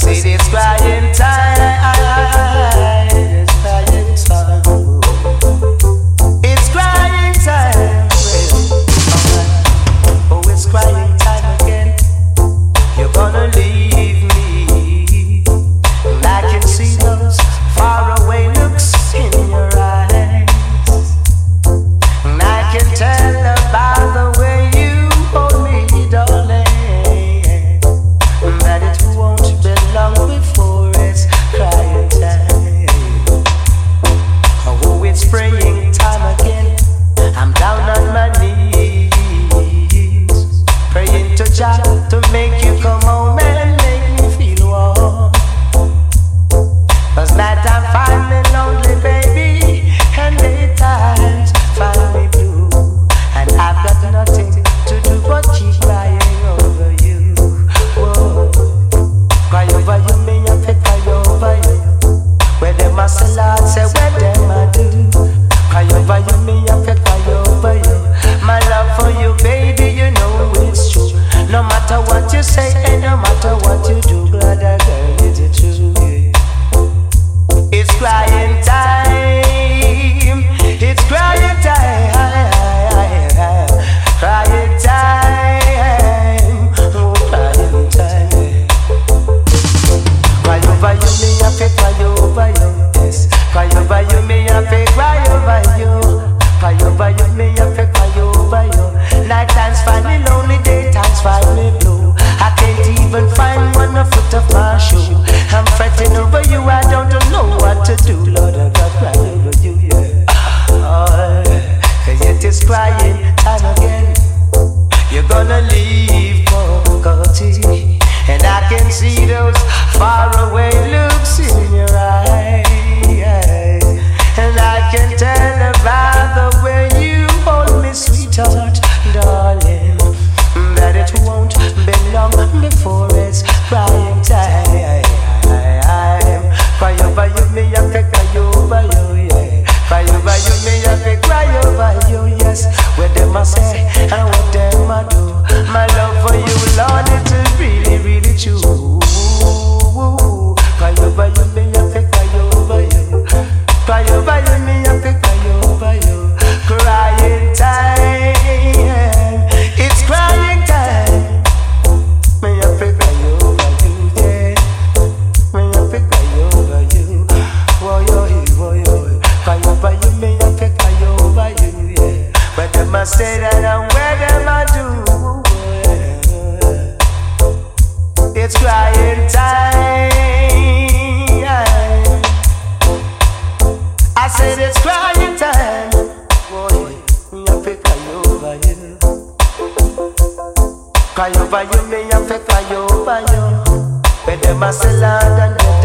said it's crying time. It's crying time. It's crying time. Oh, it's crying time again. You're gonna leave me. And I can see those faraway looks in your eyes. And I can tell about the way you hold me, darling, that it won't be long before it's crying time. Oh, it's praying time again. I'm down on my knees, praying to Jah to make you come home and make me feel warm. 'Cause night time find me lonely, baby, and daytimes find me blue. And I've got nothing to do but keep crying over you. Whoa. Cry over you, me have to cry over you. Where them a say, Lord, say where them a do. Cry over you, me have to cry over you. My love for you, baby, you know it's true. No matter what you say and no matter what you do, glad I girl, is it true? Yeah. It's crying time. It's crying time. Crying time. Oh, crying time. Cry over you, me have to cry over you. Yes. Cry over you, me have to cry over you. Cry over you, me have to cry over you. Night times find me lonely, daytimes find me blue. I can't even find one foot of my shoe. I'm fretting over you, I don't know what to do. Lord, I got cry over you, yeah. Oh, cause it is crying time again. You're gonna leave Bogota, and I can see those faraway looks in your eyes. And I can tell about the way you hold me, sweetheart, darling, that it won't be long before it's crying time. Cry over you, me have to cry over you, yeah. Cry over you, me have to cry over you, yes. What them a say and what them a do. My love for you, Lord, it's really, really true. Cry over you, me have to cry over you. Cry over you, me have to cry over you. Crying time. It's crying time. Me have to cry over you, yeah. Me have to cry over you. Woy, woy, woy. Cry over you, me have to cry over you, yeah. Where them a say that and where them a do. It's crying time. I said it's crying time. Boy, me have to cry over you. Cry over you, me have to cry over you. Where them a say, Lord, and